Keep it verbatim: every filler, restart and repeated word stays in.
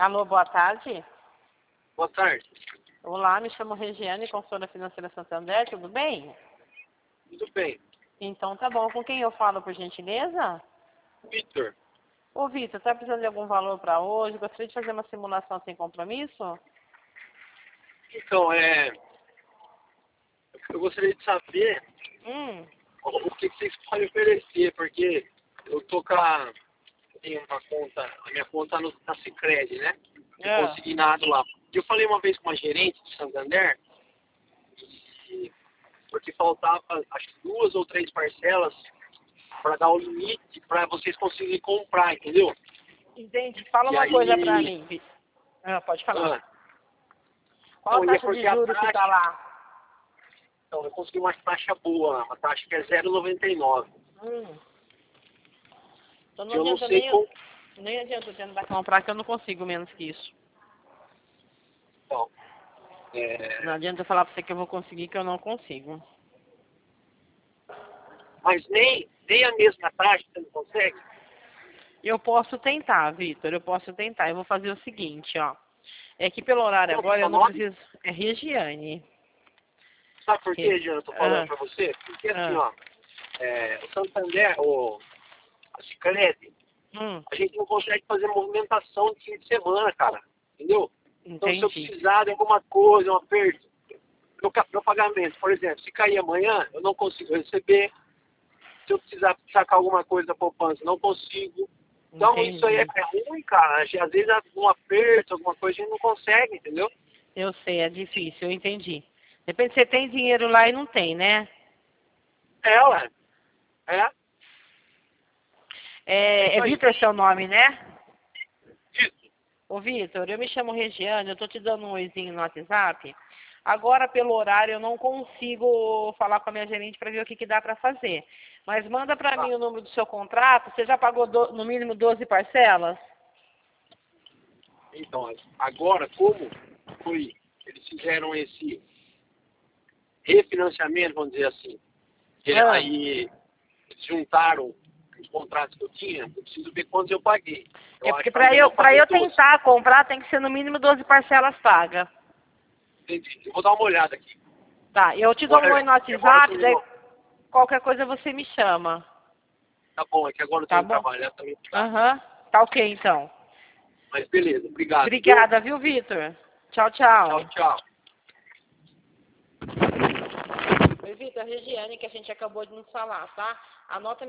Alô, boa tarde. Boa tarde. Olá, me chamo Regiane, consultora financeira Santander, tudo bem? Tudo bem. Então tá bom. Com quem eu falo, por gentileza? Vitor, Ô, Vitor, tá precisando de algum valor para hoje? Gostaria de fazer uma simulação sem compromisso? então, é, eu gostaria de saber Hum, o o que que vocês podem oferecer, porque eu tô com a, eu tenho uma conta, a minha conta no, na Sicredi, né? Não é. consegui nada lá. E eu falei uma vez com uma gerente de Santander, e, porque faltava acho que duas ou três parcelas para dar o limite para vocês conseguirem comprar, entendeu? Entendi. Fala E uma aí, coisa para mim, Vitor. Ah, pode falar. ah, Qual a então, e é taxa de porque a juros que taxa, tá lá? então, eu consegui uma taxa boa, uma taxa que é zero vírgula noventa e nove. Hum. Então não Que eu não adianta sei nem, como. nem adianta eu tentar comprar, que eu não consigo menos que isso. Então, é, Não adianta eu falar pra você que eu vou conseguir, que eu não consigo. mas nem, nem a mesma taxa você não consegue? Eu posso tentar, Vitor, eu posso tentar. Eu vou fazer o seguinte, ó. É que pelo horário Qual que é o agora eu seu não nome? preciso... É Regiane. Sabe por Re... quê, Diana, eu tô falando Ah, pra você? Porque assim, ah. ó, é, o Santander, o, a Sicredi, Hum, a gente não consegue fazer movimentação de fim de semana, cara. Entendeu? Então se eu entendi. precisar de alguma coisa, um aperto, meu, ca- meu pagamento, por exemplo, se cair amanhã, eu não consigo receber. Se eu precisar sacar alguma coisa da poupança, não consigo. Então isso aí é, Entendi. é ruim, cara. Às vezes um aperto, alguma coisa, a gente não consegue, entendeu? Eu sei, é difícil, eu entendi. Depende, você tem dinheiro lá e não tem, né? É, ué. É, é É, é isso aí. Vitor seu nome, né? Isso. Ô, Vitor, eu me chamo Regiane, eu tô te dando um oizinho no WhatsApp. Agora, pelo horário, eu não consigo falar com a minha gerente para ver o que, que dá para fazer. Mas manda para Tá. mim o número do seu contrato. Você já pagou do- no mínimo doze parcelas? Então, agora, como foi, eles fizeram esse refinanciamento, vamos dizer assim, que Ah, aí eles juntaram os contratos que eu tinha, eu preciso ver quantos eu paguei. é Eu porque acho que para ainda eu, não para paguei eu doze. tentar comprar, tem que ser no mínimo doze parcelas pagas. Entendi. Eu vou dar uma olhada aqui. Tá, eu te dou um oi Agora, no que agora eu tô WhatsApp, daí no... qualquer coisa você me chama. Tá bom, é que agora eu tô Tá indo bom? trabalhar também. Tá. Aham, tá ok então. Mas beleza, obrigado, viu? Obrigada, viu, Vitor? Tchau, Tchau, tchau. tchau. Oi, Vitor, Regiane, que a gente acabou de nos falar, tá? Anota